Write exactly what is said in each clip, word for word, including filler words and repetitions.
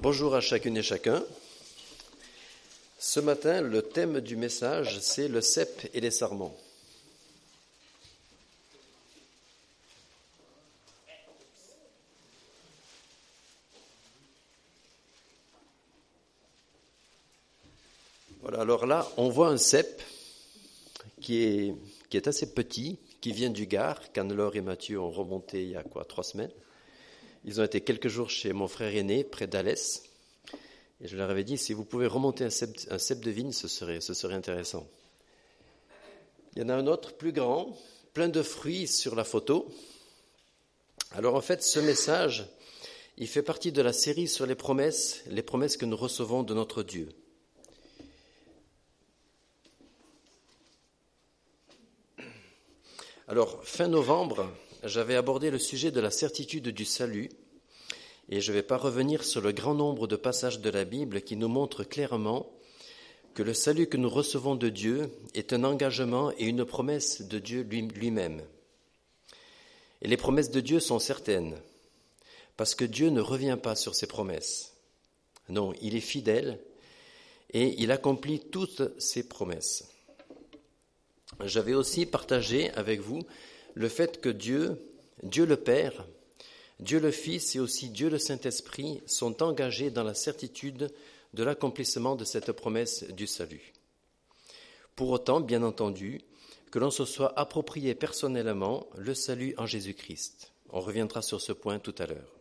Bonjour à chacune et chacun. Ce matin, le thème du message, c'est le cep et les sarments. Voilà, alors là, on voit un cep qui est, qui est assez petit, qui vient du Gard. Canne-Laure et Mathieu ont remonté il y a quoi, trois semaines. Ils ont été quelques jours chez mon frère aîné, près d'Alès. Et je leur avais dit, si vous pouvez remonter un cep, un cep de vigne, ce serait, ce serait intéressant. Il y en a un autre, plus grand, plein de fruits sur la photo. Alors en fait, ce message, il fait partie de la série sur les promesses, les promesses que nous recevons de notre Dieu. Alors, fin novembre, j'avais abordé le sujet de la certitude du salut. Et je ne vais pas revenir sur le grand nombre de passages de la Bible qui nous montrent clairement que le salut que nous recevons de Dieu est un engagement et une promesse de Dieu lui-même. Et les promesses de Dieu sont certaines, parce que Dieu ne revient pas sur ses promesses. Non, il est fidèle et il accomplit toutes ses promesses. J'avais aussi partagé avec vous le fait que Dieu, Dieu le Père, Dieu le Fils et aussi Dieu le Saint-Esprit sont engagés dans la certitude de l'accomplissement de cette promesse du salut. Pour autant, bien entendu, que l'on se soit approprié personnellement le salut en Jésus-Christ. On reviendra sur ce point tout à l'heure.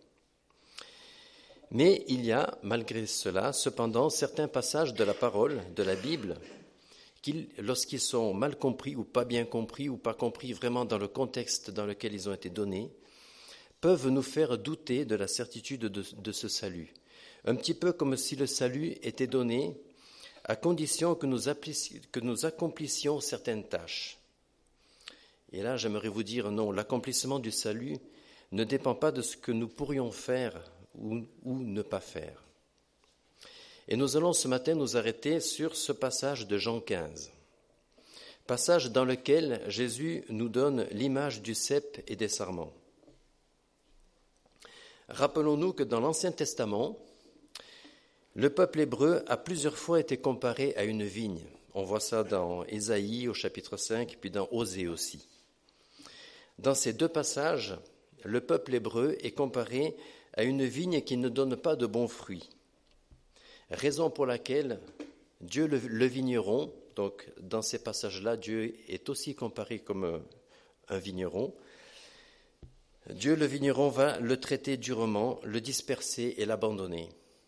Mais il y a, malgré cela, cependant, certains passages de la parole, de la Bible, qui, lorsqu'ils sont mal compris ou pas bien compris ou pas compris vraiment dans le contexte dans lequel ils ont été donnés, peuvent nous faire douter de la certitude de, de ce salut. Un petit peu comme si le salut était donné à condition que nous, que nous accomplissions certaines tâches. Et là, j'aimerais vous dire non, l'accomplissement du salut ne dépend pas de ce que nous pourrions faire ou, ou ne pas faire. Et nous allons ce matin nous arrêter sur ce passage de Jean quinze, passage dans lequel Jésus nous donne l'image du cep et des sarments. Rappelons-nous que dans l'Ancien Testament, le peuple hébreu a plusieurs fois été comparé à une vigne. On voit ça dans Ésaïe au chapitre cinq, puis dans Osée aussi. Dans ces deux passages, le peuple hébreu est comparé à une vigne qui ne donne pas de bons fruits. Raison pour laquelle Dieu le, le vigneron, donc dans ces passages-là, Dieu est aussi comparé comme un vigneron. Dieu, le vigneron, va le traiter durement, le disperser et l'abandonner.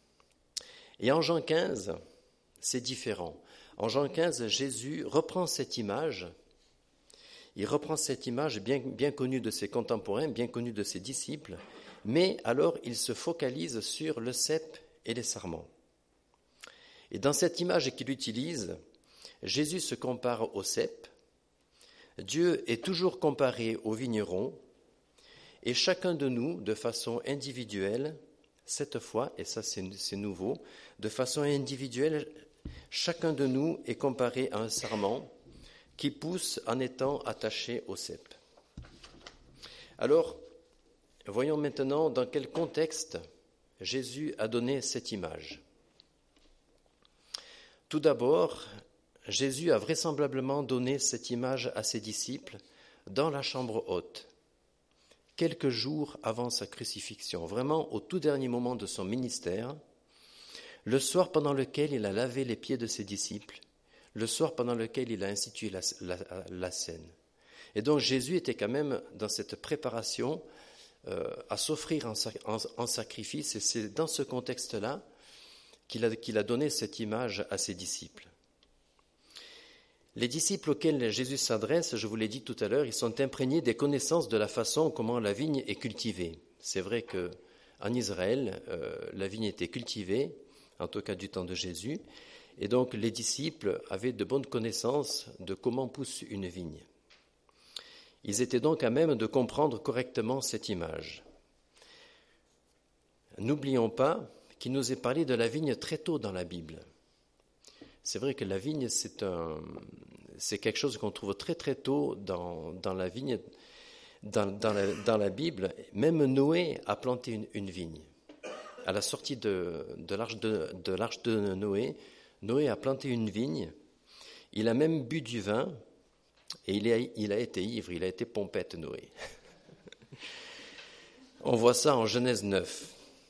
Et en Jean quinze, c'est différent. En Jean quinze, Jésus reprend cette image. Il reprend cette image bien, bien connue de ses contemporains, bien connue de ses disciples, mais alors il se focalise sur le cep et les sarments. Et dans cette image qu'il utilise, Jésus se compare au cep, Dieu est toujours comparé au vigneron, et chacun de nous, de façon individuelle, cette fois, et ça c'est, c'est nouveau, de façon individuelle, chacun de nous est comparé à un sarment qui pousse en étant attaché au cep. Alors, voyons maintenant dans quel contexte Jésus a donné cette image. Tout d'abord, Jésus a vraisemblablement donné cette image à ses disciples dans la chambre haute, quelques jours avant sa crucifixion, vraiment au tout dernier moment de son ministère, le soir pendant lequel il a lavé les pieds de ses disciples, le soir pendant lequel il a institué la, la, la scène. Et donc Jésus était quand même dans cette préparation euh, à s'offrir en, en, en sacrifice, et c'est dans ce contexte-là qu'il a, qu'il a donné cette image à ses disciples. Les disciples auxquels Jésus s'adresse, je vous l'ai dit tout à l'heure, ils sont imprégnés des connaissances de la façon comment la vigne est cultivée. C'est vrai qu'en Israël, euh, la vigne était cultivée, en tout cas du temps de Jésus, et donc les disciples avaient de bonnes connaissances de comment pousse une vigne. Ils étaient donc à même de comprendre correctement cette image. N'oublions pas qu'il nous est parlé de la vigne très tôt dans la Bible. C'est vrai que la vigne, c'est, un, c'est quelque chose qu'on trouve très très tôt dans, dans la vigne, dans, dans, la, dans la Bible. Même Noé a planté une, une vigne. à la sortie de, de, l'arche de, de l'arche de Noé, Noé a planté une vigne, il a même bu du vin, et il a, il a été ivre, il a été pompette, Noé. On voit ça en Genèse neuf.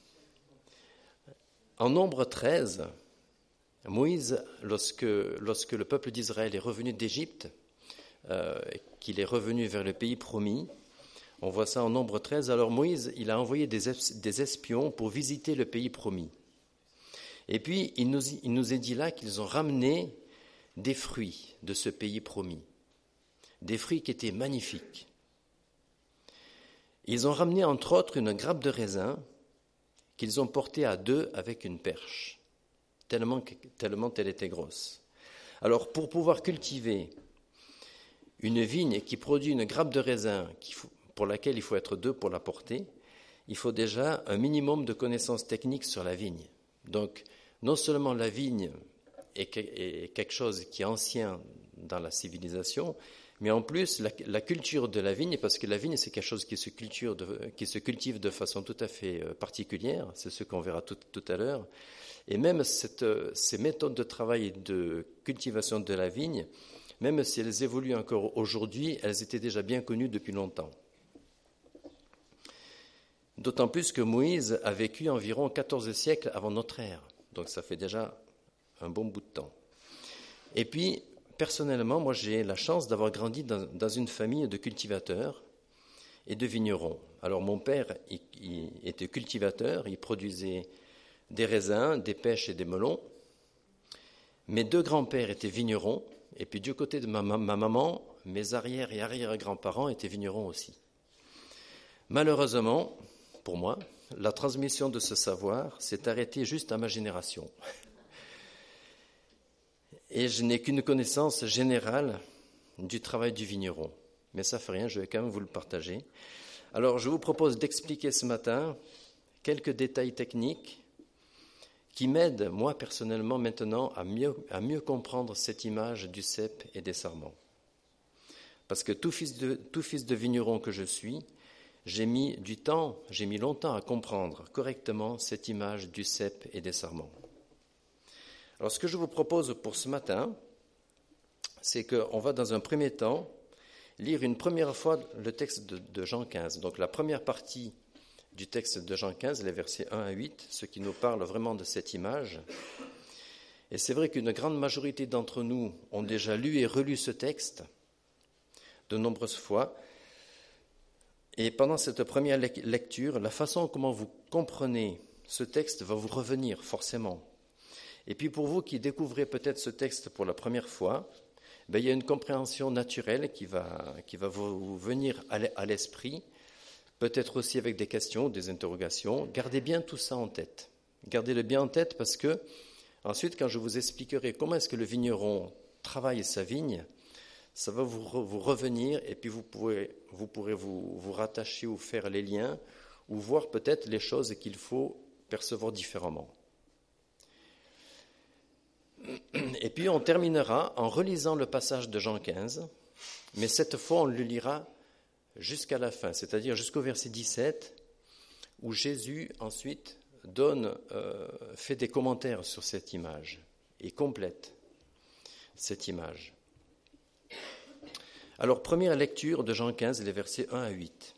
En Nombre treize, Moïse, lorsque, lorsque le peuple d'Israël est revenu d'Égypte, euh, qu'il est revenu vers le pays promis, on voit ça en Nombre treize. Alors Moïse, il a envoyé des, des espions pour visiter le pays promis. Et puis, il nous, il nous est dit là qu'ils ont ramené des fruits de ce pays promis. Des fruits qui étaient magnifiques. Ils ont ramené entre autres une grappe de raisin qu'ils ont portée à deux avec une perche, tellement, tellement elle était grosse. Alors pour pouvoir cultiver une vigne qui produit une grappe de raisin pour laquelle il faut être deux pour la porter, il faut déjà un minimum de connaissances techniques sur la vigne. Donc non seulement la vigne est quelque chose qui est ancien dans la civilisation, mais en plus, la, la culture de la vigne, parce que la vigne, c'est quelque chose qui se, culture de, qui se cultive de façon tout à fait particulière, c'est ce qu'on verra tout, tout à l'heure, et même cette, ces méthodes de travail et de cultivation de la vigne, même si elles évoluent encore aujourd'hui, elles étaient déjà bien connues depuis longtemps. D'autant plus que Moïse a vécu environ quatorze siècles avant notre ère, donc ça fait déjà un bon bout de temps. Et puis, personnellement, moi j'ai la chance d'avoir grandi dans, dans une famille de cultivateurs et de vignerons. Alors mon père il, il était cultivateur, il produisait des raisins, des pêches et des melons. Mes deux grands-pères étaient vignerons, et puis du côté de ma, ma, ma maman, mes arrière- et arrière-grands-parents étaient vignerons aussi. Malheureusement, pour moi, la transmission de ce savoir s'est arrêtée juste à ma génération. Et je n'ai qu'une connaissance générale du travail du vigneron. Mais ça ne fait rien, je vais quand même vous le partager. Alors, je vous propose d'expliquer ce matin quelques détails techniques qui m'aident, moi, personnellement, maintenant, à mieux, à mieux comprendre cette image du cep et des sarments. Parce que tout fils de, tout fils de vigneron que je suis, j'ai mis du temps, j'ai mis longtemps à comprendre correctement cette image du cep et des sarments. Alors, ce que je vous propose pour ce matin, c'est qu'on va dans un premier temps lire une première fois le texte de, de Jean quinze. Donc, la première partie du texte de Jean quinze, les versets un à huit, ce qui nous parle vraiment de cette image. Et c'est vrai qu'une grande majorité d'entre nous ont déjà lu et relu ce texte de nombreuses fois. Et pendant cette première lecture, la façon comment vous comprenez ce texte va vous revenir forcément. Et puis pour vous qui découvrez peut-être ce texte pour la première fois, ben, il y a une compréhension naturelle qui va, qui va vous venir à l'esprit, peut-être aussi avec des questions, des interrogations. Gardez bien tout ça en tête. Gardez-le bien en tête parce que ensuite, quand je vous expliquerai comment est-ce que le vigneron travaille sa vigne, ça va vous, re, vous revenir et puis vous pourrez, vous, pourrez vous, vous rattacher ou faire les liens ou voir peut-être les choses qu'il faut percevoir différemment. Et puis on terminera en relisant le passage de Jean quinze, mais cette fois on le lira jusqu'à la fin, c'est-à-dire jusqu'au verset dix-sept, où Jésus ensuite donne, euh, fait des commentaires sur cette image et complète cette image. Alors, première lecture de Jean quinze, les versets un à huit.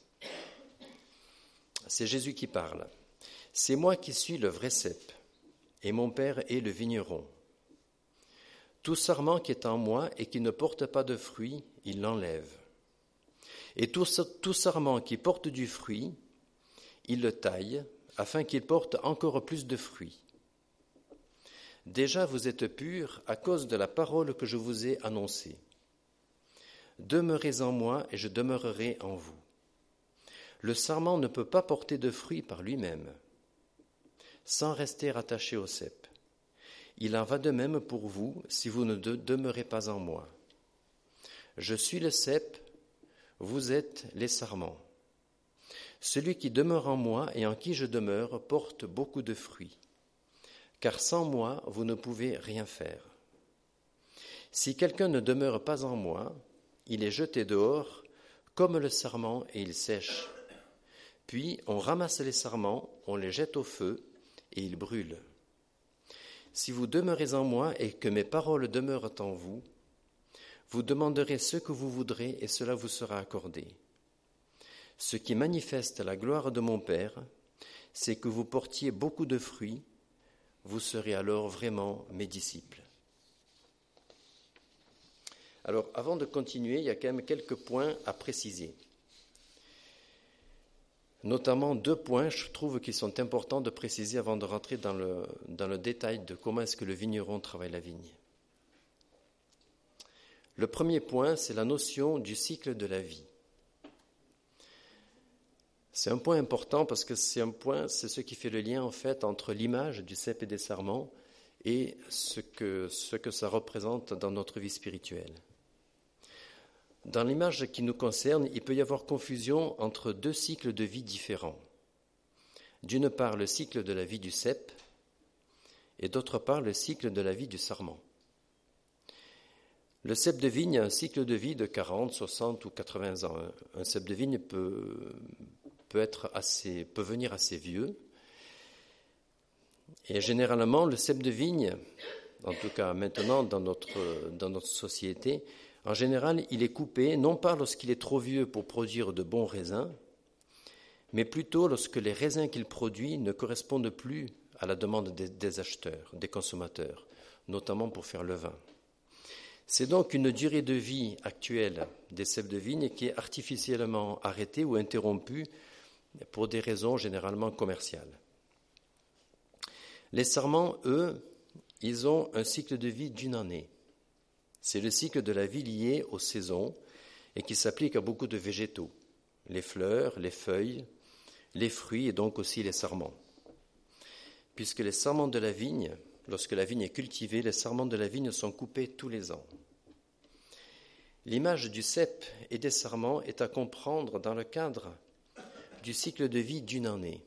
C'est Jésus qui parle. « C'est moi qui suis le vrai cep, et mon Père est le vigneron. Tout sarment qui est en moi et qui ne porte pas de fruit, il l'enlève. Et tout, tout sarment qui porte du fruit, il le taille, afin qu'il porte encore plus de fruits. Déjà vous êtes purs à cause de la parole que je vous ai annoncée. Demeurez en moi et je demeurerai en vous. Le sarment ne peut pas porter de fruits par lui-même, sans rester attaché au cep. Il en va de même pour vous si vous ne de- demeurez pas en moi. Je suis le cep, vous êtes les sarments. Celui qui demeure en moi et en qui je demeure porte beaucoup de fruits, car sans moi vous ne pouvez rien faire. Si quelqu'un ne demeure pas en moi, il est jeté dehors comme le sarment et il sèche. Puis on ramasse les sarments, on les jette au feu et il brûle. Si vous demeurez en moi et que mes paroles demeurent en vous, vous demanderez ce que vous voudrez et cela vous sera accordé. Ce qui manifeste la gloire de mon Père, c'est que vous portiez beaucoup de fruits, vous serez alors vraiment mes disciples. Alors, avant de continuer, il y a quand même quelques points à préciser. Notamment deux points, je trouve, qui sont importants de préciser avant de rentrer dans le, dans le détail de comment est-ce que le vigneron travaille la vigne. Le premier point, c'est la notion du cycle de la vie. C'est un point important parce que c'est un point, c'est ce qui fait le lien en fait entre l'image du cep et des sarments et ce que, ce que ça représente dans notre vie spirituelle. Dans l'image qui nous concerne, il peut y avoir confusion entre deux cycles de vie différents. D'une part, le cycle de la vie du cep et d'autre part, le cycle de la vie du sarment. Le cep de vigne a un cycle de vie de quarante, soixante ou quatre-vingts ans. Un cep de vigne peut, peut, être assez, peut venir assez vieux. Et généralement, le cep de vigne, en tout cas maintenant dans notre, dans notre société, en général, il est coupé, non pas lorsqu'il est trop vieux pour produire de bons raisins, mais plutôt lorsque les raisins qu'il produit ne correspondent plus à la demande des, des acheteurs, des consommateurs, notamment pour faire le vin. C'est donc une durée de vie actuelle des ceps de vigne qui est artificiellement arrêtée ou interrompue pour des raisons généralement commerciales. Les sarments, eux, ils ont un cycle de vie d'une année. C'est le cycle de la vie lié aux saisons et qui s'applique à beaucoup de végétaux, les fleurs, les feuilles, les fruits et donc aussi les sarments. Puisque les sarments de la vigne, lorsque la vigne est cultivée, les sarments de la vigne sont coupés tous les ans. L'image du cep et des sarments est à comprendre dans le cadre du cycle de vie d'une année.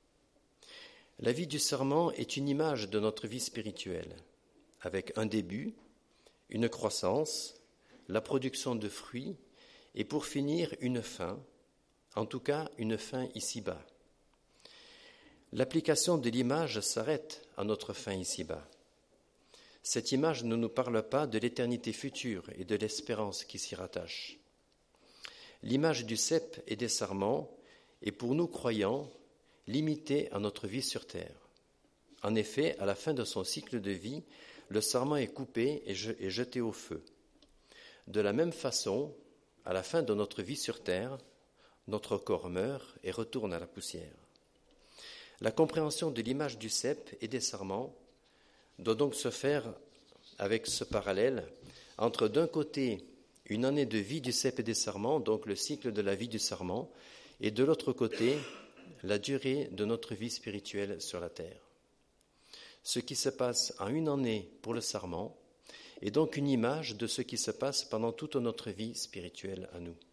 La vie du sarment est une image de notre vie spirituelle, avec un début, une croissance, la production de fruits et pour finir une fin, en tout cas une fin ici-bas. L'application de l'image s'arrête à notre fin ici-bas. Cette image ne nous parle pas de l'éternité future et de l'espérance qui s'y rattache. L'image du cep et des sarments est pour nous croyants limitée à notre vie sur terre. En effet, à la fin de son cycle de vie, le sarment est coupé et jeté au feu. De la même façon, à la fin de notre vie sur terre, notre corps meurt et retourne à la poussière. La compréhension de l'image du cep et des sarments doit donc se faire avec ce parallèle entre d'un côté une année de vie du cep et des sarments, donc le cycle de la vie du sarment, et de l'autre côté la durée de notre vie spirituelle sur la terre. Ce qui se passe en une année pour le sarment est donc une image de ce qui se passe pendant toute notre vie spirituelle à nous.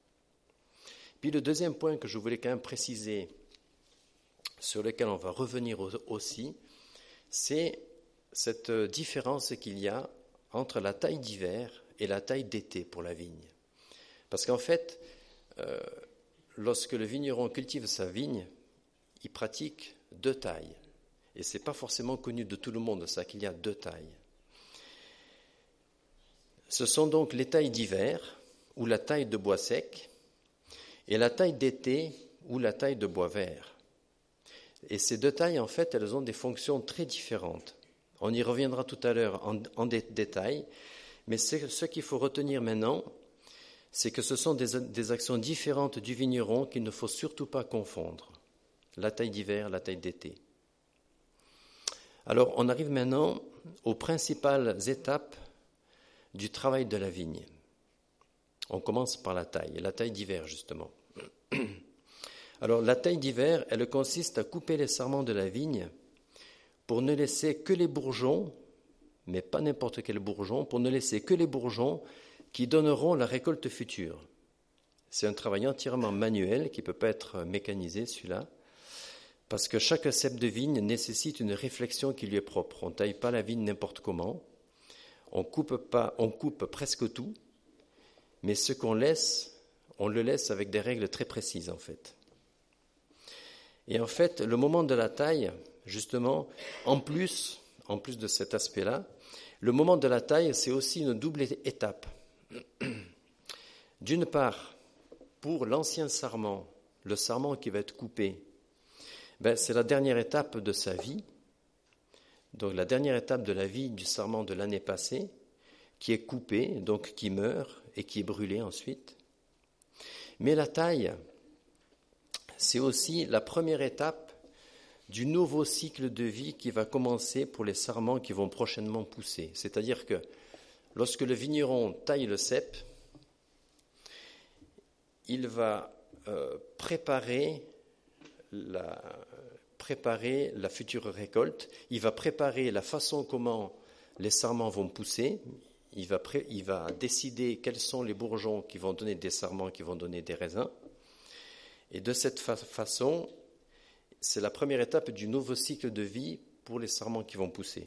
Puis le deuxième point que je voulais quand même préciser, sur lequel on va revenir aussi, c'est cette différence qu'il y a entre la taille d'hiver et la taille d'été pour la vigne. Parce qu'en fait, euh, lorsque le vigneron cultive sa vigne, il pratique deux tailles. Et ce n'est pas forcément connu de tout le monde, ça, qu'il y a deux tailles. Ce sont donc les tailles d'hiver, ou la taille de bois sec, et la taille d'été, ou la taille de bois vert. Et ces deux tailles, en fait, elles ont des fonctions très différentes. On y reviendra tout à l'heure en, en dé- détail, mais c'est, ce qu'il faut retenir maintenant, c'est que ce sont des, des actions différentes du vigneron qu'il ne faut surtout pas confondre. La taille d'hiver, la taille d'été. Alors, on arrive maintenant aux principales étapes du travail de la vigne. On commence par la taille, la taille d'hiver justement. Alors, la taille d'hiver, elle consiste à couper les sarments de la vigne pour ne laisser que les bourgeons, mais pas n'importe quel bourgeon, pour ne laisser que les bourgeons qui donneront la récolte future. C'est un travail entièrement manuel qui ne peut pas être mécanisé, celui-là. Parce que chaque cep de vigne nécessite une réflexion qui lui est propre. On ne taille pas la vigne n'importe comment, on coupe pas, on coupe presque tout, mais ce qu'on laisse, on le laisse avec des règles très précises en fait. Et en fait, le moment de la taille justement, en plus, en plus de cet aspect-là, le moment de la taille, c'est aussi une double étape. D'une part, pour l'ancien sarment, le sarment qui va être coupé, ben, c'est la dernière étape de sa vie, donc la dernière étape de la vie du sarment de l'année passée, qui est coupé, donc qui meurt et qui est brûlé ensuite. Mais la taille, c'est aussi la première étape du nouveau cycle de vie qui va commencer pour les sarments qui vont prochainement pousser. C'est-à-dire que lorsque le vigneron taille le cep, il va euh, préparer la, préparer la future récolte, il va préparer la façon comment les sarments vont pousser, il va, pré, il va décider quels sont les bourgeons qui vont donner des sarments, qui vont donner des raisins. Et de cette fa- façon, c'est la première étape du nouveau cycle de vie pour les sarments qui vont pousser.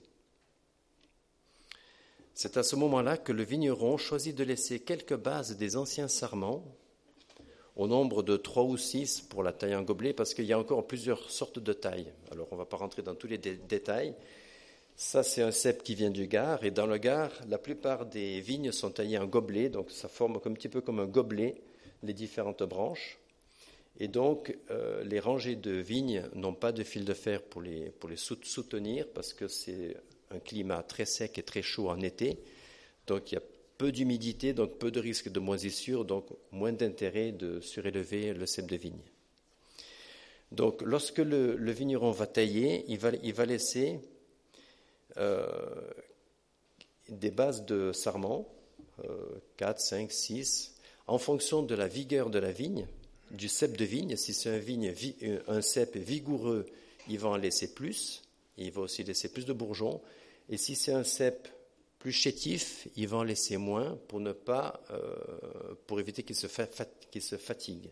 C'est à ce moment-là que le vigneron choisit de laisser quelques bases des anciens sarments, au nombre de trois ou six pour la taille en gobelet, parce qu'il y a encore plusieurs sortes de tailles. Alors, on ne va pas rentrer dans tous les dé- détails. Ça, c'est un cep qui vient du Gard. Et dans le Gard, la plupart des vignes sont taillées en gobelet, donc ça forme un petit peu comme un gobelet, les différentes branches. Et donc, euh, les rangées de vignes n'ont pas de fil de fer pour les, pour les soutenir, parce que c'est un climat très sec et très chaud en été. Donc, il y a peu d'humidité, donc peu de risque de moisissure, donc moins d'intérêt de surélever le cep de vigne. Donc, lorsque le, le vigneron va tailler, il va, il va laisser euh, des bases de sarment, euh, quatre, cinq, six, en fonction de la vigueur de la vigne, du cep de vigne. Si c'est un, vigne, un cep vigoureux, il va en laisser plus, il va aussi laisser plus de bourgeons. Et si c'est un cep plus chétif, il va en laisser moins pour ne pas, euh, pour éviter qu'il se, fa- qu'il se fatigue.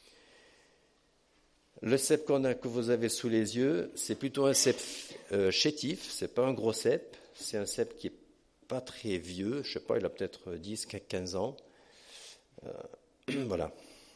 Le cep qu'on a, que vous avez sous les yeux, c'est plutôt un cep euh, chétif, c'est pas un gros cep, c'est un cep qui est pas très vieux, je sais pas, il a peut-être dix, quinze ans. Euh, voilà.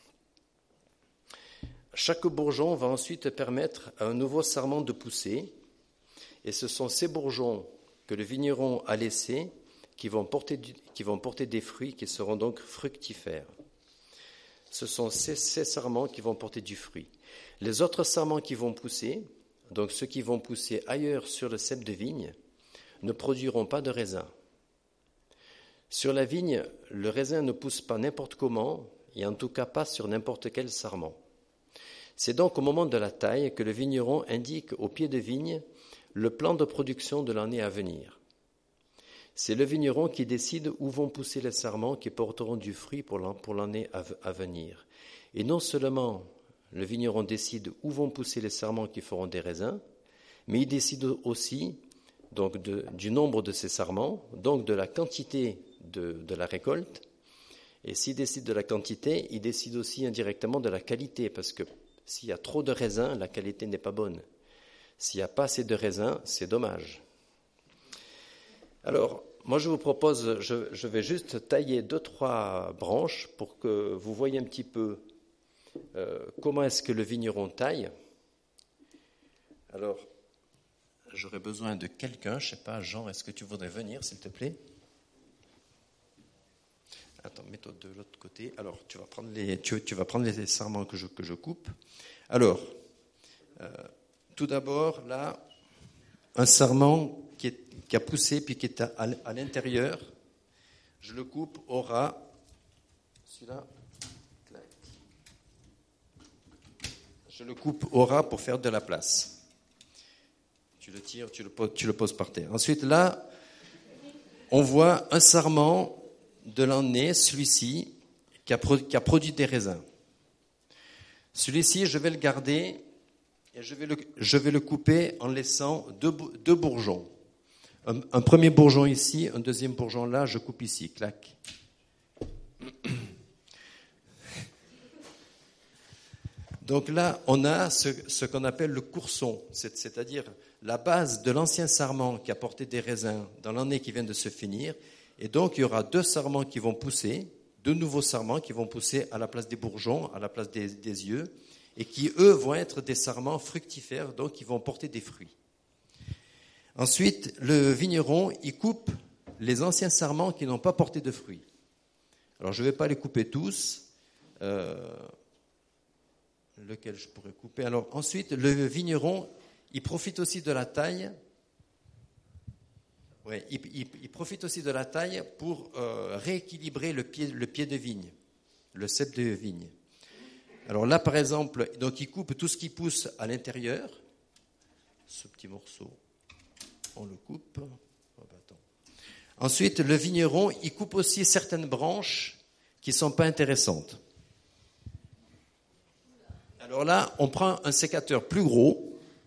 Chaque bourgeon va ensuite permettre à un nouveau sarment de pousser, et ce sont ces bourgeons que le vigneron a laissés qui vont porter, du, qui vont porter des fruits qui seront donc fructifères. Ce sont ces, ces sarments qui vont porter du fruit. Les autres sarments qui vont pousser, donc ceux qui vont pousser ailleurs sur le cep de vigne, ne produiront pas de raisin. Sur la vigne, le raisin ne pousse pas n'importe comment, et en tout cas pas sur n'importe quel sarment. C'est donc au moment de la taille que le vigneron indique au pied de vigne le plan de production de l'année à venir. C'est le vigneron qui décide où vont pousser les sarments qui porteront du fruit pour l'année à venir. Et non seulement le vigneron décide où vont pousser les sarments qui feront des raisins, mais il décide aussi donc de, du nombre de ces sarments, donc de la quantité de, de la récolte. Et s'il décide de la quantité, il décide aussi indirectement de la qualité, parce que s'il y a trop de raisins, la qualité n'est pas bonne. S'il n'y a pas assez de raisins, c'est dommage. Alors, moi je vous propose, je, je vais juste tailler deux, trois branches pour que vous voyez un petit peu euh, comment est-ce que le vigneron taille. Alors, j'aurais besoin de quelqu'un, je ne sais pas, Jean, est-ce que tu voudrais venir, s'il te plaît ? Attends, mets-toi de l'autre côté. Alors, tu vas prendre les, tu, tu vas prendre les sarments que je, que je coupe. Alors, euh, tout d'abord, là, un sarment qui, est, qui a poussé puis qui est à, à l'intérieur, je le coupe au ras. Celui-là, je le coupe au ras pour faire de la place. Tu le tires, tu le, tu le poses par terre. Ensuite, là, on voit un sarment de l'année, celui-ci, qui a, qui a produit des raisins. Celui-ci, je vais le garder et je vais le, je vais le couper en laissant deux, deux bourgeons. Un, un premier bourgeon ici, un deuxième bourgeon là, je coupe ici, clac. Donc là, on a ce, ce qu'on appelle le courson, c'est, c'est-à-dire la base de l'ancien sarment qui a porté des raisins dans l'année qui vient de se finir. Et donc, il y aura deux sarments qui vont pousser, deux nouveaux sarments qui vont pousser à la place des bourgeons, à la place des, des yeux, et qui, eux, vont être des sarments fructifères, donc qui vont porter des fruits. Ensuite, le vigneron, il coupe les anciens sarments qui n'ont pas porté de fruits. Alors, je ne vais pas les couper tous. Euh, lequel je pourrais couper? Alors, ensuite, le vigneron, il profite aussi de la taille. Ouais, il, il, il profite aussi de la taille pour euh, rééquilibrer le pied, le pied de vigne, le cep de vigne. Alors là, par exemple, donc il coupe tout ce qui pousse à l'intérieur. Ce petit morceau, on le coupe. Oh, bah, attends. Ensuite, le vigneron, il coupe aussi certaines branches qui ne sont pas intéressantes. Alors là, on prend un sécateur plus gros.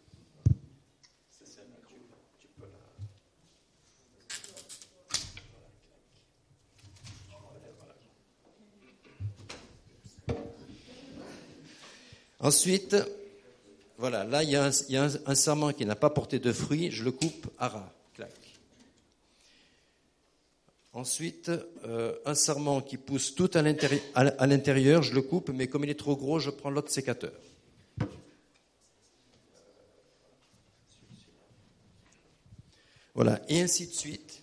Ensuite, voilà, là, il y a un, il y a un, un sarment qui n'a pas porté de fruits, je le coupe à ras, clac. Ensuite, euh, un sarment qui pousse tout à l'intérieur, à, à l'intérieur, je le coupe, mais comme il est trop gros, je prends l'autre sécateur. Voilà, et ainsi de suite.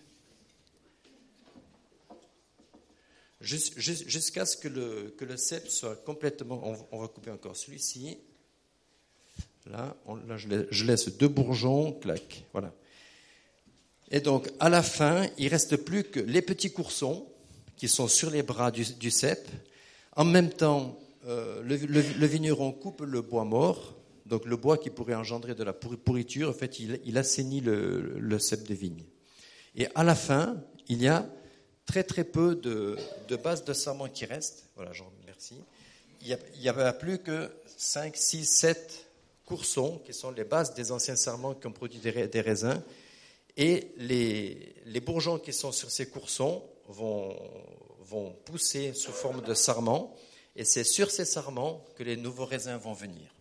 Jusqu'à ce que le, que le cep soit complètement... On, on va couper encore celui-ci. Là, on, là je, laisse, je laisse deux bourgeons, clac, voilà. Et donc, à la fin, il ne reste plus que les petits coursons qui sont sur les bras du, du cep. En même temps, euh, le, le, le vigneron coupe le bois mort, donc le bois qui pourrait engendrer de la pourriture. En fait, il, il assainit le, le cep de vigne. Et à la fin, il y a très très peu de, de bases de sarment qui restent. Voilà, je vous remercie. Il n'y a, a plus que cinq, six, sept coursons qui sont les bases des anciens sarments qui ont produit des, des raisins. Et les, les bourgeons qui sont sur ces coursons vont, vont pousser sous forme de sarments. Et c'est sur ces sarments que les nouveaux raisins vont venir.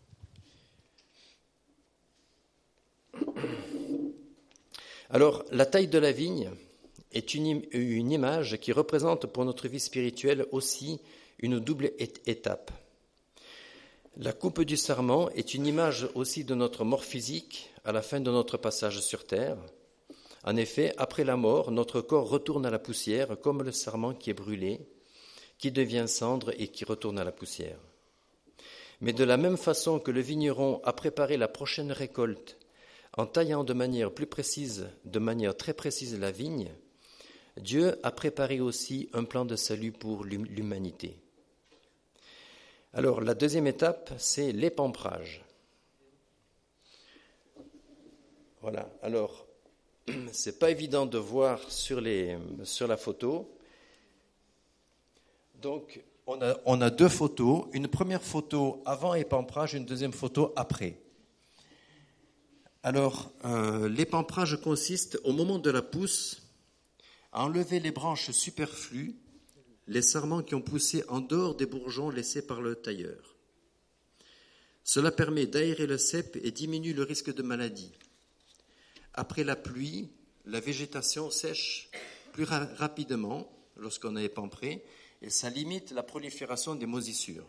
Alors, la taille de la vigne est une, une image qui représente pour notre vie spirituelle aussi une double étape. La coupe du sarment est une image aussi de notre mort physique à la fin de notre passage sur terre. En effet, après la mort, notre corps retourne à la poussière comme le sarment qui est brûlé, qui devient cendre et qui retourne à la poussière. Mais de la même façon que le vigneron a préparé la prochaine récolte en taillant de manière plus précise, de manière très précise la vigne, Dieu a préparé aussi un plan de salut pour l'humanité. Alors, la deuxième étape, c'est l'épamprage. Voilà. Alors, c'est pas évident de voir sur, les, sur la photo. Donc, on a, on a deux photos. Une première photo avant épamprage, une deuxième photo après. Alors, euh, l'épamprage consiste, au moment de la pousse, à enlever les branches superflues, les sarments qui ont poussé en dehors des bourgeons laissés par le tailleur. Cela permet d'aérer le cep et diminue le risque de maladie. Après la pluie, la végétation sèche plus ra- rapidement lorsqu'on a épampré et ça limite la prolifération des moisissures.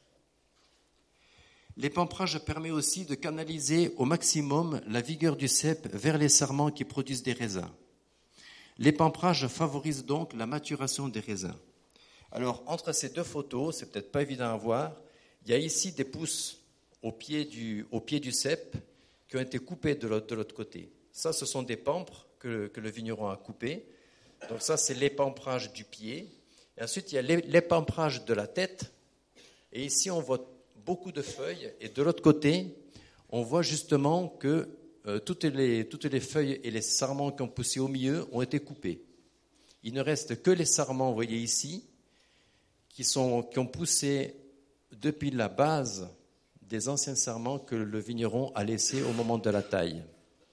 L'épamprage permet aussi de canaliser au maximum la vigueur du cep vers les sarments qui produisent des raisins. L'épamprage favorise donc la maturation des raisins. Alors, entre ces deux photos, c'est peut-être pas évident à voir, il y a ici des pousses au pied du, au pied du cep qui ont été coupées de l'autre, de l'autre côté. Ça, ce sont des pampres que, que le vigneron a coupés. Donc ça, c'est l'épamprage du pied. Et ensuite, il y a l'épamprage de la tête. Et ici, on voit beaucoup de feuilles. Et de l'autre côté, on voit justement que euh, toutes, les, toutes les feuilles et les sarments qui ont poussé au milieu ont été coupés. Il ne reste que les sarments, vous voyez ici, qui, sont, qui ont poussé depuis la base des anciens sarments que le vigneron a laissés au moment de la taille.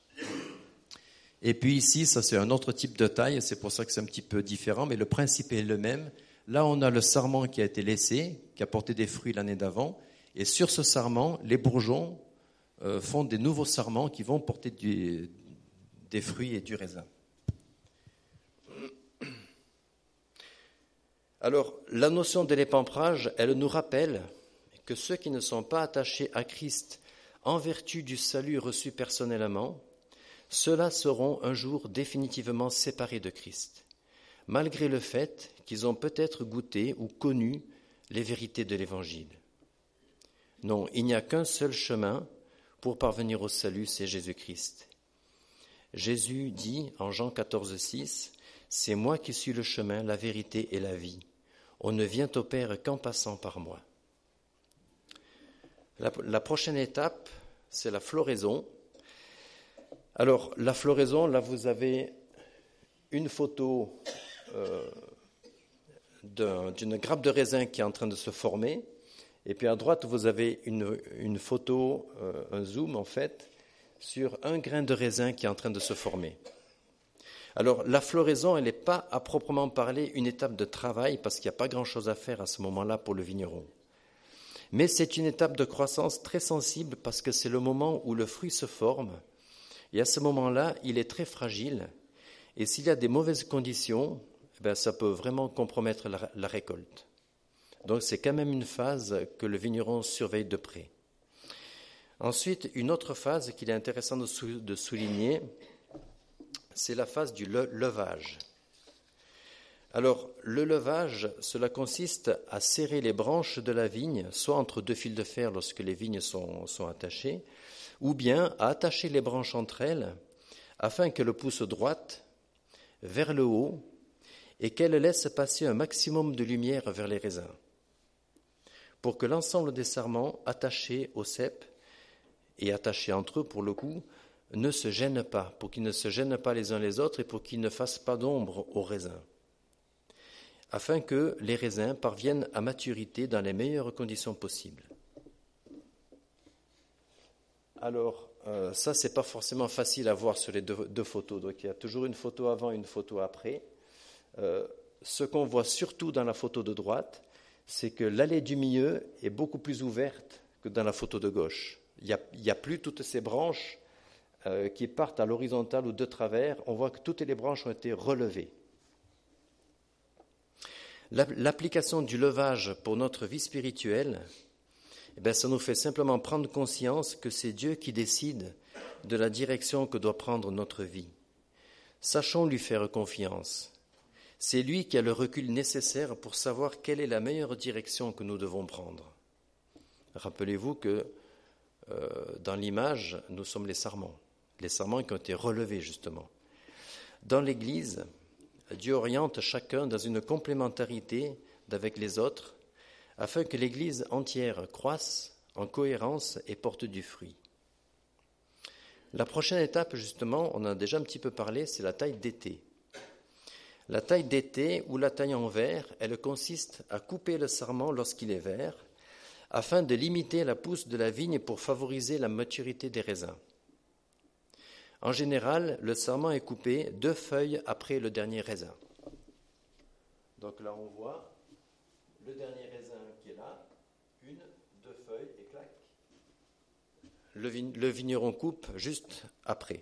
Et puis ici, ça c'est un autre type de taille, c'est pour ça que c'est un petit peu différent, mais le principe est le même. Là, on a le sarment qui a été laissé, qui a porté des fruits l'année d'avant, et sur ce sarment, les bourgeons euh, font des nouveaux sarments qui vont porter du, des fruits et du raisin. Alors, la notion de l'épamprage, elle nous rappelle que ceux qui ne sont pas attachés à Christ en vertu du salut reçu personnellement ceux-là seront un jour définitivement séparés de Christ, malgré le fait qu'ils ont peut-être goûté ou connu les vérités de l'Évangile. Non, il n'y a qu'un seul chemin pour parvenir au salut, c'est Jésus-Christ. Jésus dit en Jean quatorze, six, « C'est moi qui suis le chemin, la vérité et la vie. On ne vient au Père qu'en passant par moi. » La, la prochaine étape, c'est la floraison. Alors, la floraison, là, vous avez une photo euh, d'un, d'une grappe de raisin qui est en train de se former. Et puis à droite, vous avez une, une photo, euh, un zoom en fait, sur un grain de raisin qui est en train de se former. Alors, la floraison, elle n'est pas à proprement parler une étape de travail parce qu'il n'y a pas grand-chose à faire à ce moment-là pour le vigneron. Mais c'est une étape de croissance très sensible parce que c'est le moment où le fruit se forme. Et à ce moment-là, il est très fragile. Et s'il y a des mauvaises conditions, eh bien, ça peut vraiment compromettre la, la récolte. Donc c'est quand même une phase que le vigneron surveille de près. Ensuite, une autre phase qu'il est intéressant de, sou- de souligner, c'est la phase du le- levage. Alors, le levage, cela consiste à serrer les branches de la vigne, soit entre deux fils de fer lorsque les vignes sont, sont attachées, ou bien à attacher les branches entre elles, afin qu'elles poussent droite, vers le haut, et qu'elles laissent passer un maximum de lumière vers les raisins, pour que l'ensemble des sarments attachés au cep, et attachés entre eux pour le coup, ne se gênent pas, pour qu'ils ne se gênent pas les uns les autres et pour qu'ils ne fassent pas d'ombre aux raisins, afin que les raisins parviennent à maturité dans les meilleures conditions possibles. Alors, euh, ça, c'est pas forcément facile à voir sur les deux, deux photos. Donc, il y a toujours une photo avant et une photo après. Euh, ce qu'on voit surtout dans la photo de droite, c'est que l'allée du milieu est beaucoup plus ouverte que dans la photo de gauche. Il n'y a, il y a plus toutes ces branches euh, qui partent à l'horizontale ou de travers. On voit que toutes les branches ont été relevées. L'application du levage pour notre vie spirituelle, eh bien, ça nous fait simplement prendre conscience que c'est Dieu qui décide de la direction que doit prendre notre vie. Sachons lui faire confiance. C'est lui qui a le recul nécessaire pour savoir quelle est la meilleure direction que nous devons prendre. Rappelez-vous que euh, dans l'image, nous sommes les sarments, les sarments qui ont été relevés justement. Dans l'Église, Dieu oriente chacun dans une complémentarité d'avec les autres, afin que l'Église entière croisse en cohérence et porte du fruit. La prochaine étape, justement, on en a déjà un petit peu parlé, c'est la taille d'été. La taille d'été ou la taille en verre, elle consiste à couper le sarment lorsqu'il est vert, afin de limiter la pousse de la vigne pour favoriser la maturité des raisins. En général, le sarment est coupé deux feuilles après le dernier raisin. Donc là, on voit le dernier raisin qui est là, une, deux feuilles, et clac. Le, vine, le vigneron coupe juste après.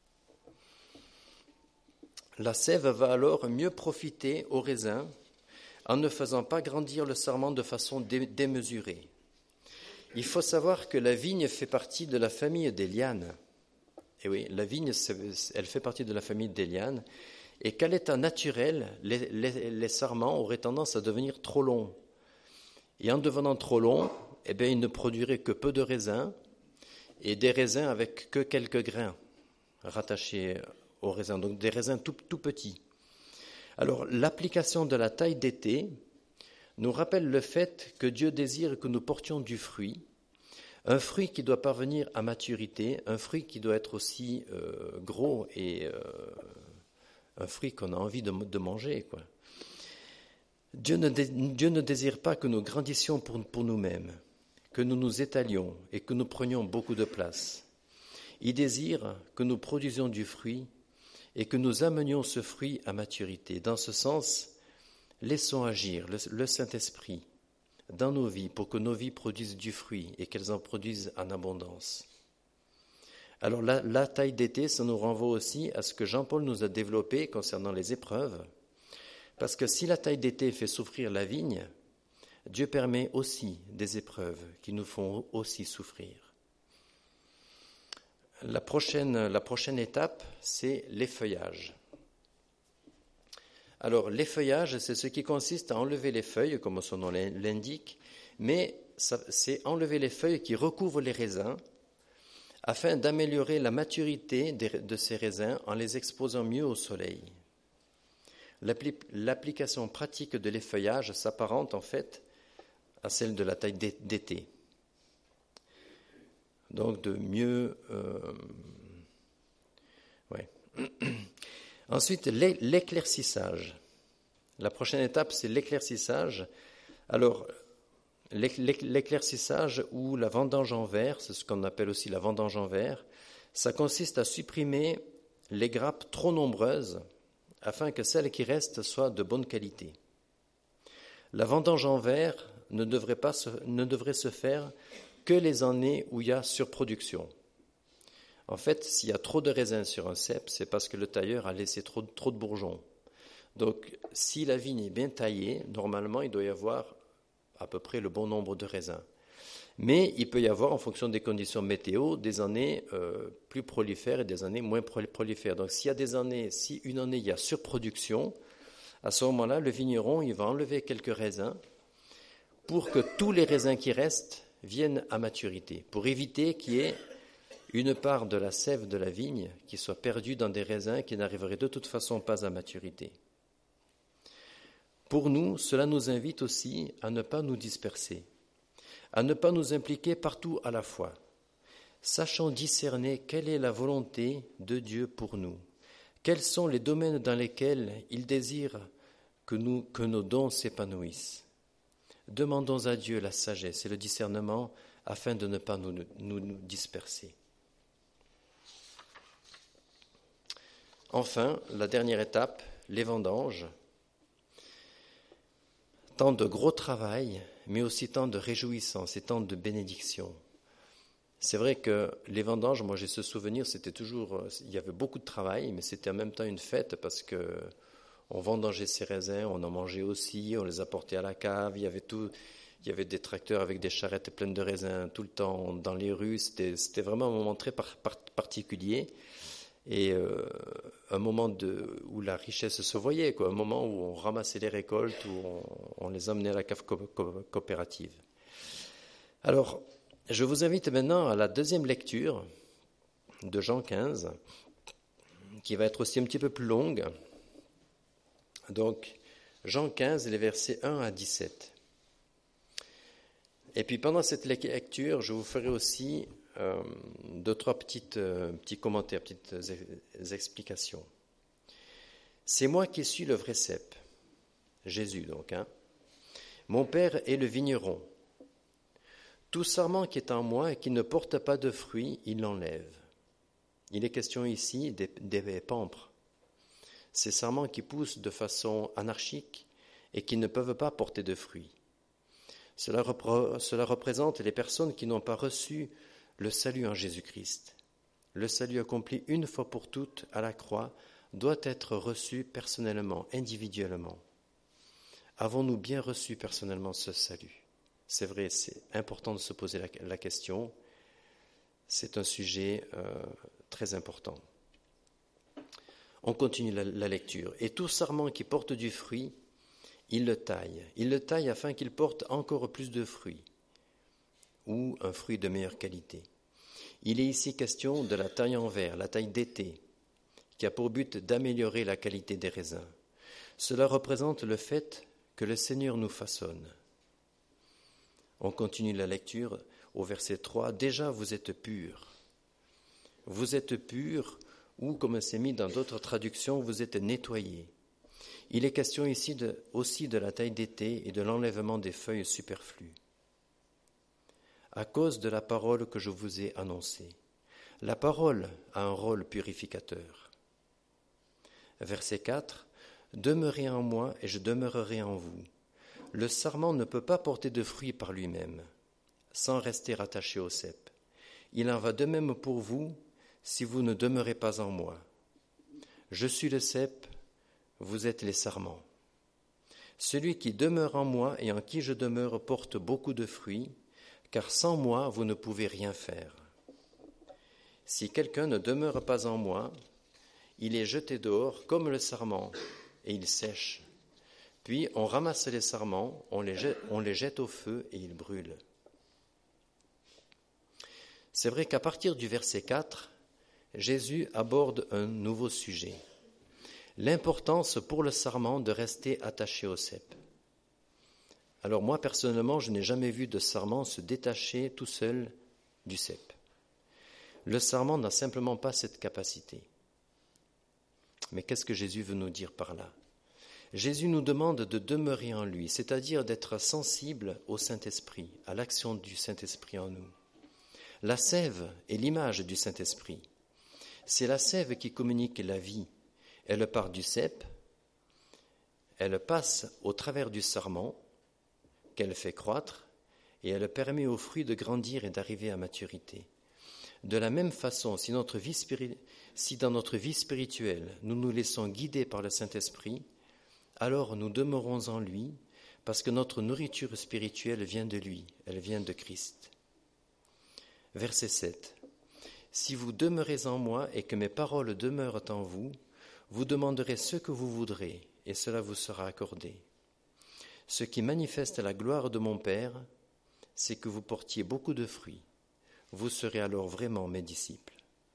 La sève va alors mieux profiter au raisin en ne faisant pas grandir le sarment de façon dé, démesurée. Il faut savoir que la vigne fait partie de la famille des lianes. Et oui, la vigne, elle fait partie de la famille des lianes, et qu'à l'état naturel, les, les, les sarments auraient tendance à devenir trop longs. Et en devenant trop longs, eh bien, ils ne produiraient que peu de raisins, et des raisins avec que quelques grains rattachés aux raisins, donc des raisins tout, tout petits. Alors, l'application de la taille d'été nous rappelle le fait que Dieu désire que nous portions du fruit, un fruit qui doit parvenir à maturité, un fruit qui doit être aussi euh, gros et euh, un fruit qu'on a envie de, de manger, quoi. Dieu ne, dé, Dieu ne désire pas que nous grandissions pour, pour nous-mêmes, que nous nous étalions et que nous prenions beaucoup de place. Il désire que nous produisions du fruit et que nous amenions ce fruit à maturité. Dans ce sens, laissons agir le, le Saint-Esprit dans nos vies pour que nos vies produisent du fruit et qu'elles en produisent en abondance. Alors la, la taille d'été, ça nous renvoie aussi à ce que Jean-Paul nous a développé concernant les épreuves, parce que si la taille d'été fait souffrir la vigne, Dieu permet aussi des épreuves qui nous font aussi souffrir. la prochaine, la prochaine étape, c'est l'effeuillage. Alors, l'effeuillage, c'est ce qui consiste à enlever les feuilles, comme son nom l'indique, mais ça, c'est enlever les feuilles qui recouvrent les raisins afin d'améliorer la maturité de, de ces raisins en les exposant mieux au soleil. L'appli, l'application pratique de l'effeuillage s'apparente en fait à celle de la taille d'été. Donc de mieux... Euh, ouais. Ensuite, l'éclaircissage. La prochaine étape, c'est l'éclaircissage. Alors, l'éclaircissage ou la vendange en verre, c'est ce qu'on appelle aussi la vendange en verre, ça consiste à supprimer les grappes trop nombreuses afin que celles qui restent soient de bonne qualité. La vendange en verre ne devrait, pas se, ne devrait se faire que les années où il y a surproduction. En fait, s'il y a trop de raisins sur un cep, c'est parce que le tailleur a laissé trop, trop de bourgeons. Donc, si la vigne est bien taillée, normalement, il doit y avoir à peu près le bon nombre de raisins. Mais il peut y avoir, en fonction des conditions météo, des années euh, plus prolifères et des années moins prolifères. Donc, s'il y a des années, si une année il y a surproduction, à ce moment-là, le vigneron il va enlever quelques raisins pour que tous les raisins qui restent viennent à maturité, pour éviter qu'il y ait une part de la sève de la vigne qui soit perdue dans des raisins qui n'arriveraient de toute façon pas à maturité. Pour nous, cela nous invite aussi à ne pas nous disperser, à ne pas nous impliquer partout à la fois, sachant discerner quelle est la volonté de Dieu pour nous, quels sont les domaines dans lesquels il désire que, nous, que nos dons s'épanouissent. Demandons à Dieu la sagesse et le discernement afin de ne pas nous, nous, nous disperser. Enfin, la dernière étape, les vendanges. Tant de gros travail, mais aussi tant de réjouissance et tant de bénédiction. C'est vrai que les vendanges, moi j'ai ce souvenir, c'était toujours, il y avait beaucoup de travail, mais c'était en même temps une fête parce que on vendangeait ces raisins, on en mangeait aussi, on les apportait à la cave, il y avait tout, il y avait des tracteurs avec des charrettes pleines de raisins tout le temps dans les rues, c'était, c'était vraiment un moment très par, par, particulier. Et euh, un moment de, où la richesse se voyait, quoi, un moment où on ramassait les récoltes, où on, on les emmenait à la cave co- co- coopérative. Alors, je vous invite maintenant à la deuxième lecture de Jean quinze, qui va être aussi un petit peu plus longue. Donc, Jean quinze, les versets un à dix-sept. Et puis pendant cette lecture, je vous ferai aussi Euh, deux, trois petites, euh, petits commentaires, petites euh, explications. C'est moi qui suis le vrai cep, Jésus donc. Hein. Mon Père est le vigneron. Tout sarment qui est en moi et qui ne porte pas de fruits, il l'enlève. Il est question ici des, des pampres, ces sarments qui poussent de façon anarchique et qui ne peuvent pas porter de fruits. Cela, repro- cela représente les personnes qui n'ont pas reçu le salut en Jésus-Christ. Le salut accompli une fois pour toutes à la croix doit être reçu personnellement, individuellement. Avons-nous bien reçu personnellement ce salut ? C'est vrai, c'est important de se poser la, la question. C'est un sujet euh, très important. On continue la, la lecture. Et tout sarment qui porte du fruit, il le taille. Il le taille afin qu'il porte encore plus de fruits, ou un fruit de meilleure qualité. Il est ici question de la taille en verre, la taille d'été, qui a pour but d'améliorer la qualité des raisins. Cela représente le fait que le Seigneur nous façonne. On continue la lecture au verset trois. Déjà vous êtes purs. Vous êtes purs, ou comme c'est mis dans d'autres traductions, vous êtes nettoyés. Il est question ici de, aussi de la taille d'été et de l'enlèvement des feuilles superflues. À cause de la parole que je vous ai annoncée. La parole a un rôle purificateur. Verset quatre. Demeurez en moi et je demeurerai en vous. Le sarment ne peut pas porter de fruits par lui-même, sans rester attaché au cep. Il en va de même pour vous si vous ne demeurez pas en moi. Je suis le cep, vous êtes les sarments. Celui qui demeure en moi et en qui je demeure porte beaucoup de fruits, car sans moi, vous ne pouvez rien faire. Si quelqu'un ne demeure pas en moi, il est jeté dehors comme le sarment, et il sèche. Puis on ramasse les sarments, on les jette, on les jette au feu et ils brûlent. C'est vrai qu'à partir du verset quatre, Jésus aborde un nouveau sujet. L'importance pour le sarment de rester attaché au cep. Alors moi, personnellement, je n'ai jamais vu de sarment se détacher tout seul du cep. Le sarment n'a simplement pas cette capacité. Mais qu'est-ce que Jésus veut nous dire par là ? Jésus nous demande de demeurer en lui, c'est-à-dire d'être sensible au Saint-Esprit, à l'action du Saint-Esprit en nous. La sève est l'image du Saint-Esprit. C'est la sève qui communique la vie. Elle part du cep, elle passe au travers du sarment, qu'elle fait croître, et elle permet aux fruits de grandir et d'arriver à maturité. De la même façon, si, notre vie spiri... si dans notre vie spirituelle, nous nous laissons guider par le Saint-Esprit, alors nous demeurons en lui, parce que notre nourriture spirituelle vient de lui, elle vient de Christ. Verset sept. Si vous demeurez en moi et que mes paroles demeurent en vous, vous demanderez ce que vous voudrez, et cela vous sera accordé. Ce qui manifeste la gloire de mon Père, c'est que vous portiez beaucoup de fruits. Vous serez alors vraiment mes disciples.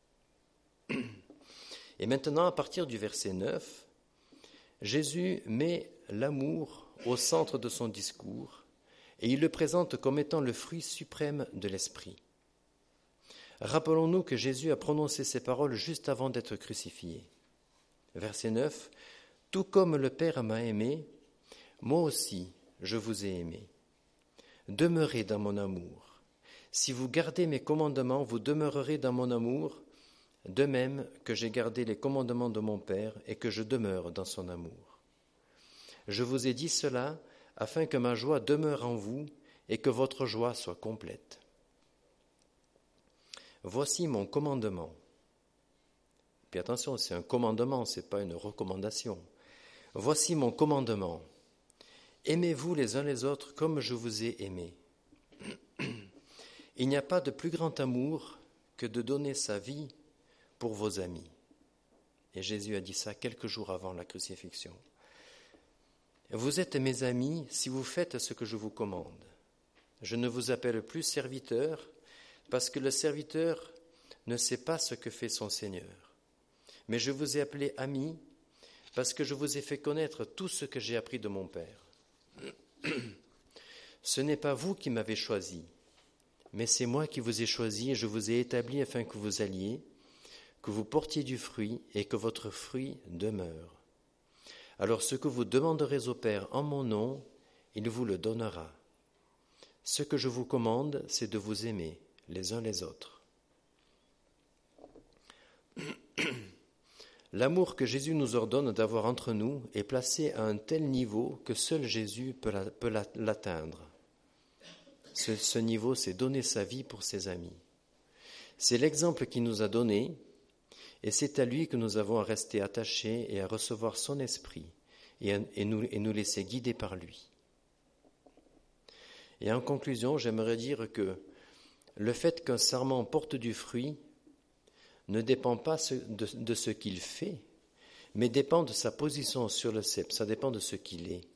Et maintenant, à partir du verset neuf, Jésus met l'amour au centre de son discours et il le présente comme étant le fruit suprême de l'esprit. Rappelons-nous que Jésus a prononcé ces paroles juste avant d'être crucifié. Verset neuf, « Tout comme le Père m'a aimé, moi aussi je vous ai aimé. Demeurez dans mon amour. Si vous gardez mes commandements, vous demeurerez dans mon amour, de même que j'ai gardé les commandements de mon Père et que je demeure dans son amour. Je vous ai dit cela afin que ma joie demeure en vous et que votre joie soit complète. Voici mon commandement. » Puis attention, c'est un commandement, ce n'est pas une recommandation. « Voici mon commandement. Aimez-vous les uns les autres comme je vous ai aimés. Il n'y a pas de plus grand amour que de donner sa vie pour vos amis. » Et Jésus a dit ça quelques jours avant la crucifixion. « Vous êtes mes amis si vous faites ce que je vous commande. Je ne vous appelle plus serviteur, parce que le serviteur ne sait pas ce que fait son Seigneur. Mais je vous ai appelé ami, parce que je vous ai fait connaître tout ce que j'ai appris de mon Père. Ce n'est pas vous qui m'avez choisi, mais c'est moi qui vous ai choisi et je vous ai établi afin que vous alliez, que vous portiez du fruit et que votre fruit demeure. Alors ce que vous demanderez au Père en mon nom, il vous le donnera. Ce que je vous commande, c'est de vous aimer les uns les autres. » L'amour que Jésus nous ordonne d'avoir entre nous est placé à un tel niveau que seul Jésus peut l'atteindre. Ce, ce niveau, c'est donner sa vie pour ses amis. C'est l'exemple qu'il nous a donné, et c'est à lui que nous avons à rester attachés et à recevoir son esprit et, à, et, nous, et nous laisser guider par lui. Et en conclusion, j'aimerais dire que le fait qu'un sarment porte du fruit ne dépend pas de, de ce qu'il fait, mais dépend de sa position sur le cep, ça dépend de ce qu'il est.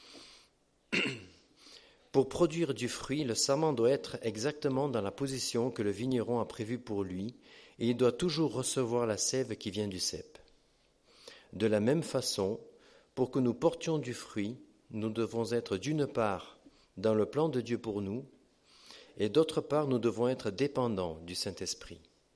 Pour produire du fruit, le sarment doit être exactement dans la position que le vigneron a prévue pour lui, et il doit toujours recevoir la sève qui vient du cep. De la même façon, pour que nous portions du fruit, nous devons être d'une part dans le plan de Dieu pour nous, et d'autre part, nous devons être dépendants du Saint-Esprit.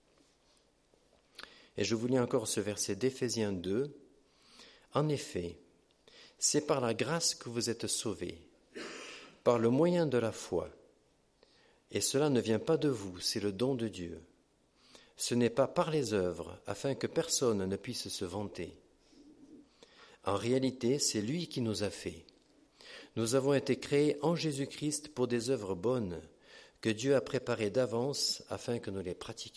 Et je vous lis encore ce verset d'Éphésiens deux. « En effet, c'est par la grâce que vous êtes sauvés, par le moyen de la foi. Et cela ne vient pas de vous, c'est le don de Dieu. Ce n'est pas par les œuvres, afin que personne ne puisse se vanter. En réalité, c'est lui qui nous a fait. Nous avons été créés en Jésus-Christ pour des œuvres bonnes, que Dieu a préparées d'avance afin que nous les pratiquions. »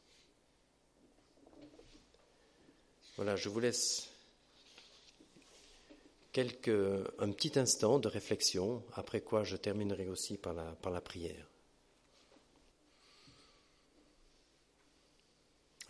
Voilà, je vous laisse quelques, un petit instant de réflexion, après quoi je terminerai aussi par la, par la prière.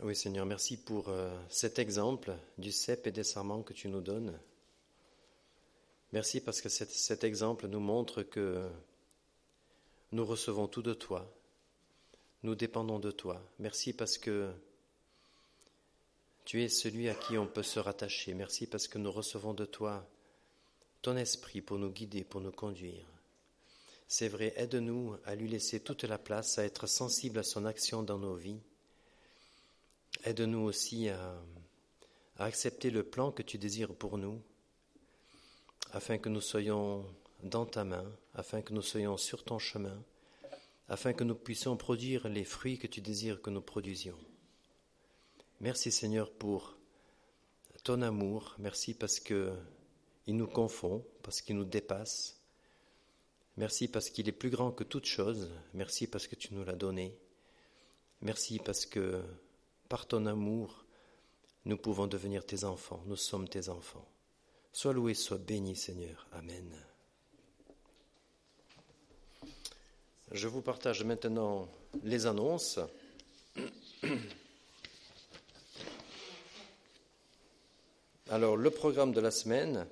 Oui, Seigneur, merci pour euh, cet exemple du cep et des sarments que tu nous donnes. Merci parce que cet, cet exemple nous montre que nous recevons tout de toi. Nous dépendons de toi. Merci parce que tu es celui à qui on peut se rattacher. Merci parce que nous recevons de toi ton esprit pour nous guider, pour nous conduire. C'est vrai, aide-nous à lui laisser toute la place, à être sensible à son action dans nos vies. Aide-nous aussi à, à accepter le plan que tu désires pour nous, afin que nous soyons dans ta main, afin que nous soyons sur ton chemin, afin que nous puissions produire les fruits que tu désires que nous produisions. Merci Seigneur pour ton amour, merci parce qu'il nous confond, parce qu'il nous dépasse. Merci parce qu'il est plus grand que toute chose, merci parce que tu nous l'as donné. Merci parce que par ton amour, nous pouvons devenir tes enfants, nous sommes tes enfants. Sois loué, sois béni, Seigneur. Amen. Je vous partage maintenant les annonces. Alors, le programme de la semaine,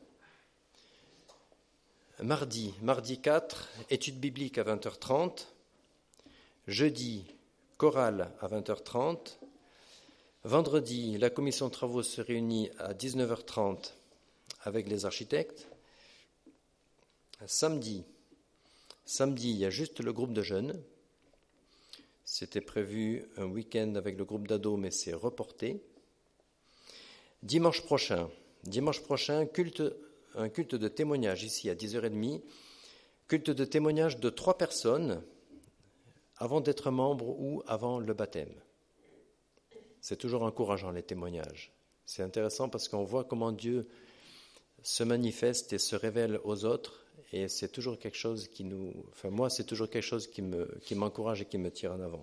mardi, mardi quatre, étude biblique à vingt heures trente, jeudi, chorale à vingt heures trente, vendredi, la commission de travaux se réunit à dix-neuf heures trente avec les architectes. Samedi, samedi, il y a juste le groupe de jeunes. C'était prévu un week-end avec le groupe d'ados, mais c'est reporté. Dimanche prochain, dimanche prochain, culte, un culte de témoignage ici à dix heures trente, culte de témoignage de trois personnes avant d'être membre ou avant le baptême. C'est toujours encourageant, les témoignages. C'est intéressant parce qu'on voit comment Dieu se manifeste et se révèle aux autres, et c'est toujours quelque chose qui nous... Enfin, moi, c'est toujours quelque chose qui me, qui m'encourage et qui me tire en avant.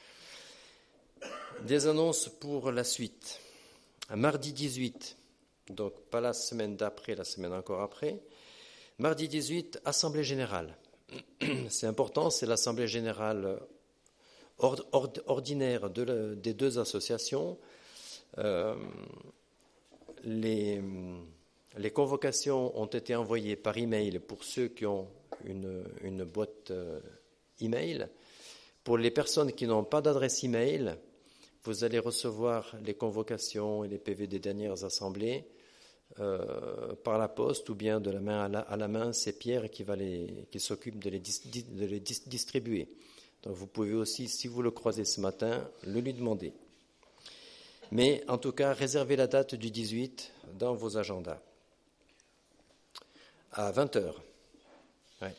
Des annonces pour la suite. Mardi dix-huit, donc pas la semaine d'après, la semaine encore après. Mardi dix-huit, Assemblée générale. C'est important, c'est l'Assemblée générale Ord, ord, ordinaire de le, des deux associations. Euh, les, les convocations ont été envoyées par email pour ceux qui ont une, une boîte euh, email. Pour les personnes qui n'ont pas d'adresse email, vous allez recevoir les convocations et les P V des dernières assemblées euh, par la poste ou bien de la main à la, à la main. C'est Pierre qui, va les, qui s'occupe de les, dis, de les dis, distribuer. Donc vous pouvez aussi, si vous le croisez ce matin, le lui demander. Mais en tout cas, réservez la date du dix-huit dans vos agendas. À vingt heures. Ouais.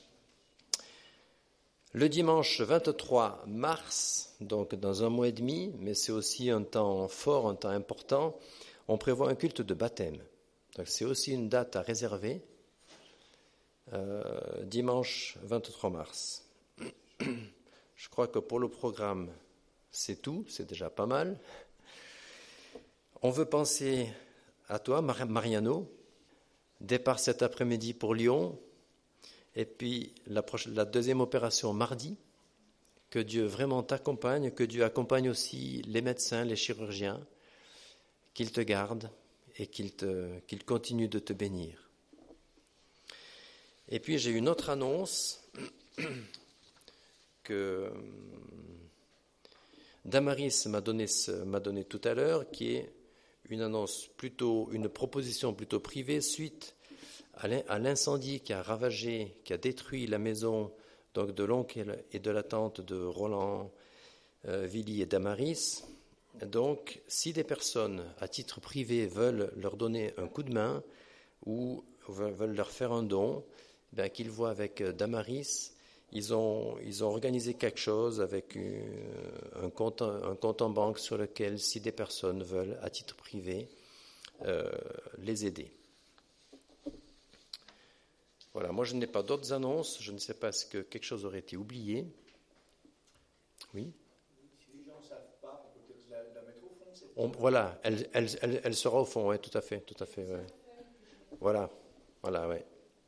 Le dimanche vingt-trois mars, donc dans un mois et demi, mais c'est aussi un temps fort, un temps important, on prévoit un culte de baptême. Donc c'est aussi une date à réserver. Euh, dimanche vingt-trois mars. Je crois que pour le programme, c'est tout, c'est déjà pas mal. On veut penser à toi, Mariano, départ cet après-midi pour Lyon, et puis la, prochaine, la deuxième opération mardi. Que Dieu vraiment t'accompagne, que Dieu accompagne aussi les médecins, les chirurgiens, qu'ils te gardent et qu'ils, te, qu'ils continuent de te bénir. Et puis j'ai une autre annonce que Damaris m'a donné, m'a donné tout à l'heure, qui est une annonce plutôt, une proposition plutôt privée suite à l'incendie qui a ravagé, qui a détruit la maison donc de l'oncle et de la tante de Roland, euh, Villy et Damaris. Donc, si des personnes à titre privé veulent leur donner un coup de main ou veulent leur faire un don, ben, qu'ils voient avec Damaris. Ils ont, ils ont organisé quelque chose avec une, un, compte, un compte en banque sur lequel, si des personnes veulent, à titre privé, euh, les aider. Voilà, moi je n'ai pas d'autres annonces. Je ne sais pas si quelque chose aurait été oublié. Oui. Si les gens ne savent pas, peut-être la, la mettre au fond. C'est On, voilà, elle, elle, elle, elle sera au fond, oui, tout à fait, tout à fait. Ouais. Voilà, voilà, ouais.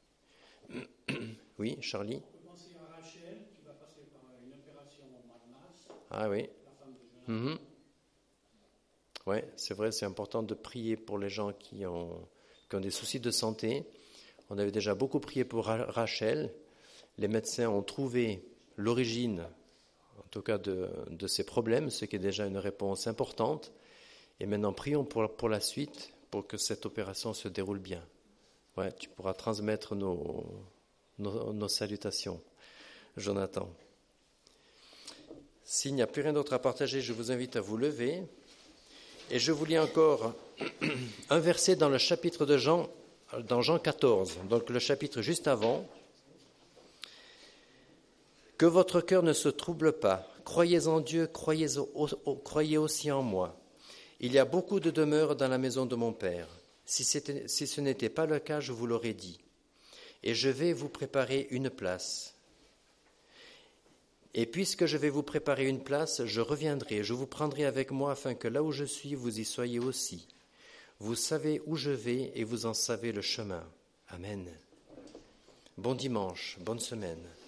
Oui, Charlie. Rachel, qui va passer par une opération au mois de mars. Ah oui. La femme de Jonathan. Mm-hmm. Oui, c'est vrai, c'est important de prier pour les gens qui ont, qui ont des soucis de santé. On avait déjà beaucoup prié pour Rachel. Les médecins ont trouvé l'origine, en tout cas, de, de ces problèmes, ce qui est déjà une réponse importante. Et maintenant, prions pour, pour la suite, pour que cette opération se déroule bien. Ouais, tu pourras transmettre nos, nos, nos salutations, Jonathan. S'il n'y a plus rien d'autre à partager, je vous invite à vous lever. Et je vous lis encore un verset dans le chapitre de Jean, dans Jean quatorze, donc le chapitre juste avant. « Que votre cœur ne se trouble pas. Croyez en Dieu, croyez, au, au, croyez aussi en moi. Il y a beaucoup de demeures dans la maison de mon Père. Si, c'était, si ce n'était pas le cas, je vous l'aurais dit. Et je vais vous préparer une place. Et puisque je vais vous préparer une place, je reviendrai, je vous prendrai avec moi afin que là où je suis, vous y soyez aussi. Vous savez où je vais et vous en savez le chemin. Amen. Bon dimanche, bonne semaine.